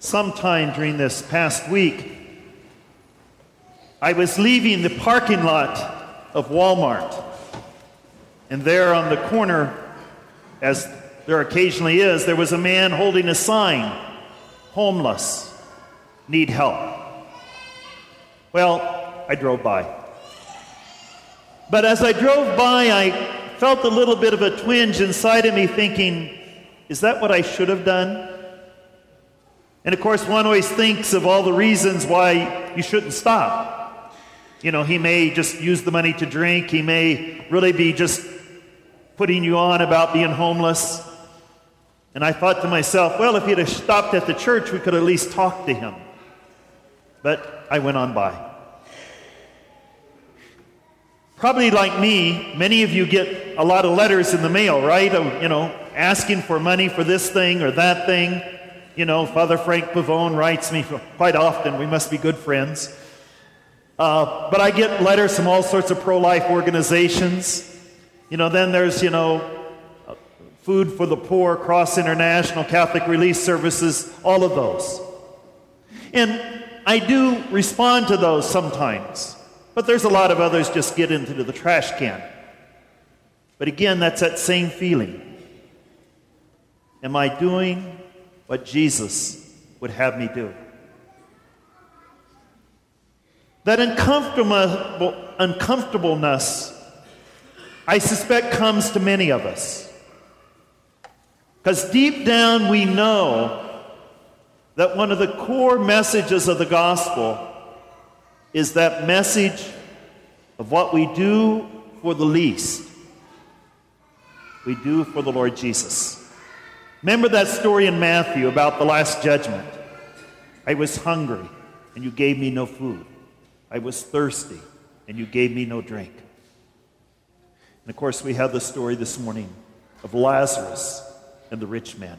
Sometime during this past week, I was leaving the parking lot of Walmart, and there on the corner, as there occasionally is, there was a man holding a sign, "Homeless, need help." Well, I drove by. But as I drove by, I felt a little bit of a twinge inside of me thinking, is that what I should have done? And of course, one always thinks of all the reasons why you shouldn't stop. You know, he may just use the money to drink. He may really be just putting you on about being homeless. And I thought to myself, well, if he'd have stopped at the church, we could at least talk to him. But I went on by. Probably like me, many of you get a lot of letters in the mail, right? Asking for money for this thing or that thing. You know, Father Frank Pavone writes me quite often. We must be good friends. But I get letters from all sorts of pro-life organizations. Then there's, Food for the Poor, Cross International, Catholic Relief Services, all of those. And I do respond to those sometimes. But there's a lot of others just get into the trash can. But again, that's that same feeling. Am I doing what Jesus would have me do? That uncomfortableness, I suspect, comes to many of us. Because deep down we know that one of the core messages of the gospel is that message of what we do for the least, we do for the Lord Jesus. Remember that story in Matthew about the Last Judgment? I was hungry, and you gave me no food. I was thirsty, and you gave me no drink. And of course, we have the story this morning of Lazarus and the rich man.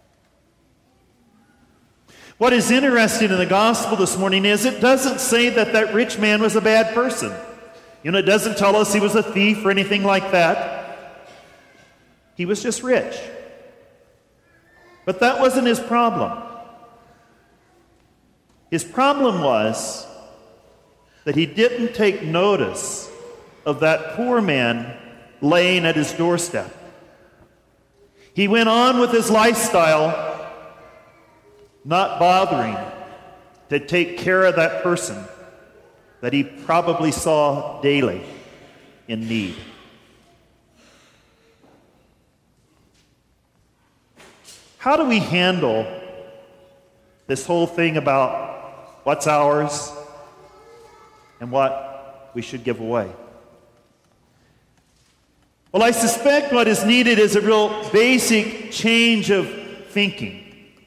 What is interesting in the gospel this morning is it doesn't say that rich man was a bad person. It doesn't tell us he was a thief or anything like that. He was just rich. But that wasn't his problem. His problem was that he didn't take notice of that poor man laying at his doorstep. He went on with his lifestyle, not bothering to take care of that person that he probably saw daily in need. How do we handle this whole thing about what's ours and what we should give away? Well, I suspect what is needed is a real basic change of thinking.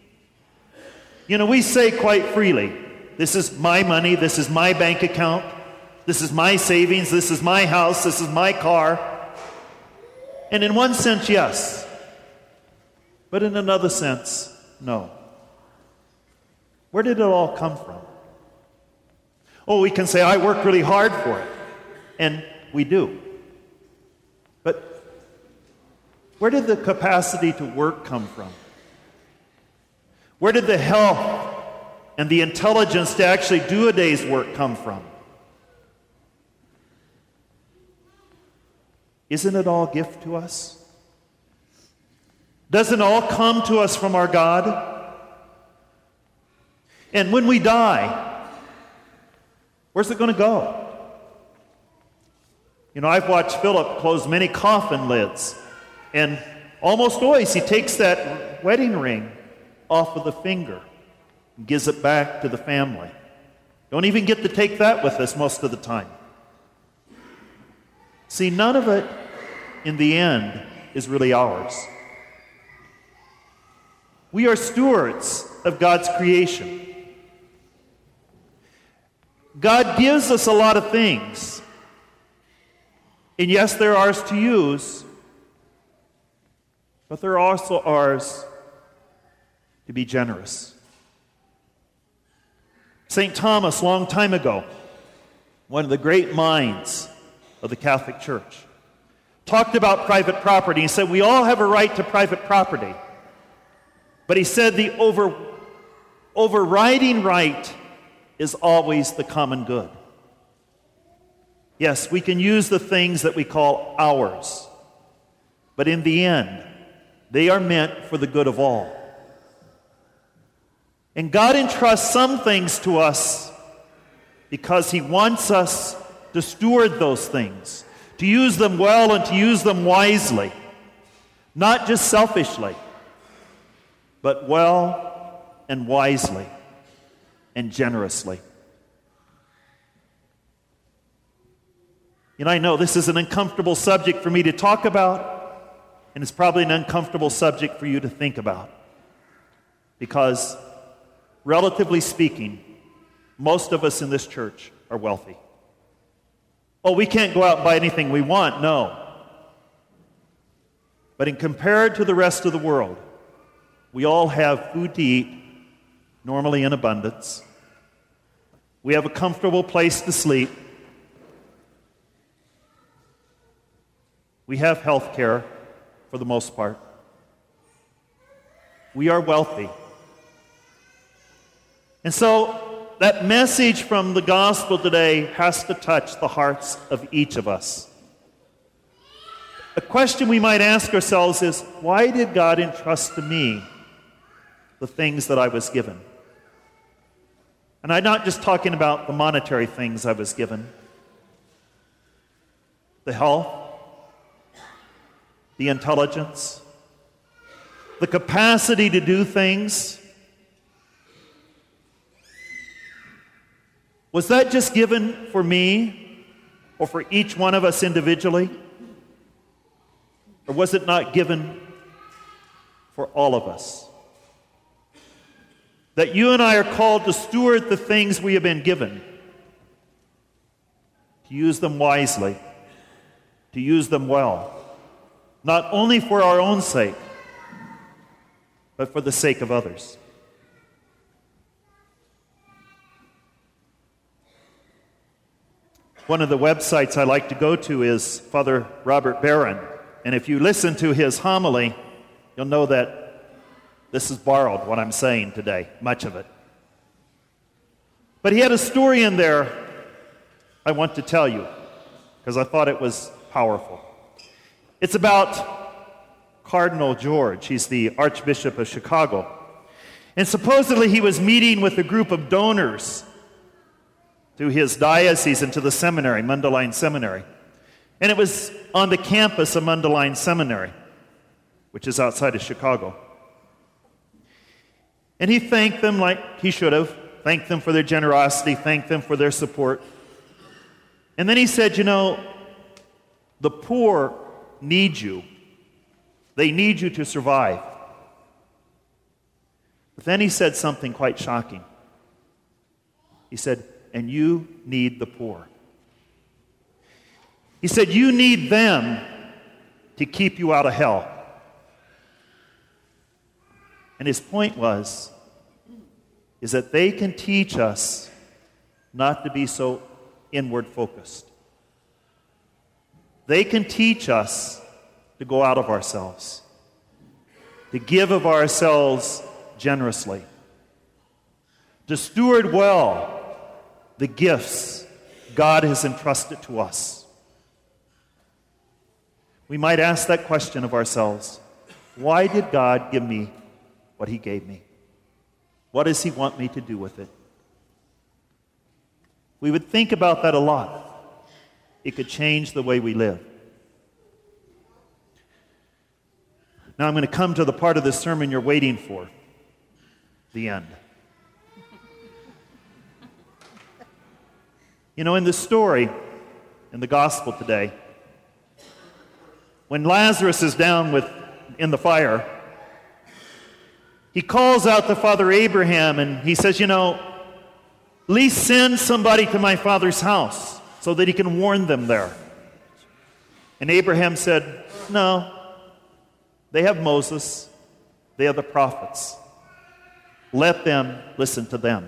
We say quite freely, this is my money, this is my bank account, this is my savings, this is my house, this is my car. And in one sense, yes. But in another sense, no. Where did it all come from? Oh, we can say, I worked really hard for it. And we do. But where did the capacity to work come from? Where did the health and the intelligence to actually do a day's work come from? Isn't it all a gift to us? Doesn't it all come to us from our God? And when we die, where's it going to go? I've watched Philip close many coffin lids, and almost always he takes that wedding ring off of the finger and gives it back to the family. Don't even get to take that with us most of the time. See, none of it in the end is really ours. We are stewards of God's creation. God gives us a lot of things. And yes, they're ours to use, but they're also ours to be generous. St. Thomas, long time ago, one of the great minds of the Catholic Church, talked about private property. He said, we all have a right to private property. But he said the Overriding right is always the common good. Yes, we can use the things that we call ours, but in the end, they are meant for the good of all. And God entrusts some things to us because He wants us to steward those things, to use them well and to use them wisely, not just selfishly, but well and wisely and generously. I know this is an uncomfortable subject for me to talk about, and it's probably an uncomfortable subject for you to think about, because, relatively speaking, most of us in this church are wealthy. Oh, we can't go out and buy anything we want, no. But in compared to the rest of the world, we all have food to eat, normally in abundance. We have a comfortable place to sleep. We have health care for the most part. We are wealthy. And so that message from the gospel today has to touch the hearts of each of us. A question we might ask ourselves is, why did God entrust to me the things that I was given? And I'm not just talking about the monetary things I was given. The health, the intelligence, the capacity to do things. Was that just given for me or for each one of us individually? Or was it not given for all of us? That you and I are called to steward the things we have been given, to use them wisely, to use them well, not only for our own sake, but for the sake of others. One of the websites I like to go to is Father Robert Barron. And if you listen to his homily, you'll know that this is borrowed, what I'm saying today, much of it. But he had a story in there I want to tell you, because I thought it was powerful. It's about Cardinal George. He's the Archbishop of Chicago. And supposedly he was meeting with a group of donors to his diocese and to the seminary, Mundelein Seminary. And it was on the campus of Mundelein Seminary, which is outside of Chicago. And he thanked them like he should have, thanked them for their generosity, thanked them for their support. And then he said, the poor need you. They need you to survive. But then he said something quite shocking. He said, and you need the poor. He said, you need them to keep you out of hell. And his point is that they can teach us not to be so inward focused. They can teach us to go out of ourselves, to give of ourselves generously, to steward well the gifts God has entrusted to us. We might ask that question of ourselves: why did God give me what He gave me? What does He want me to do with it? We would think about that a lot. It could change the way we live. Now I'm going to come to the part of this sermon you're waiting for, the end. In the story, in the gospel today, when Lazarus is down in the fire, he calls out to Father Abraham and he says, at least send somebody to my father's house so that he can warn them there. And Abraham said, no, they have Moses, they have the prophets. Let them listen to them.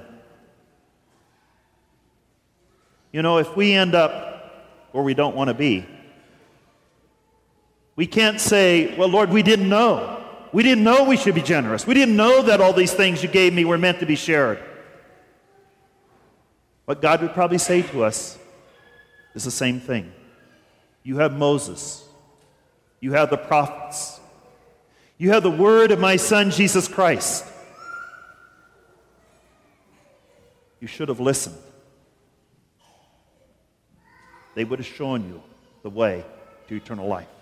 If we end up where we don't want to be, we can't say, well, Lord, we didn't know. We didn't know we should be generous. We didn't know that all these things you gave me were meant to be shared. What God would probably say to us is the same thing. You have Moses. You have the prophets. You have the word of my Son, Jesus Christ. You should have listened. They would have shown you the way to eternal life.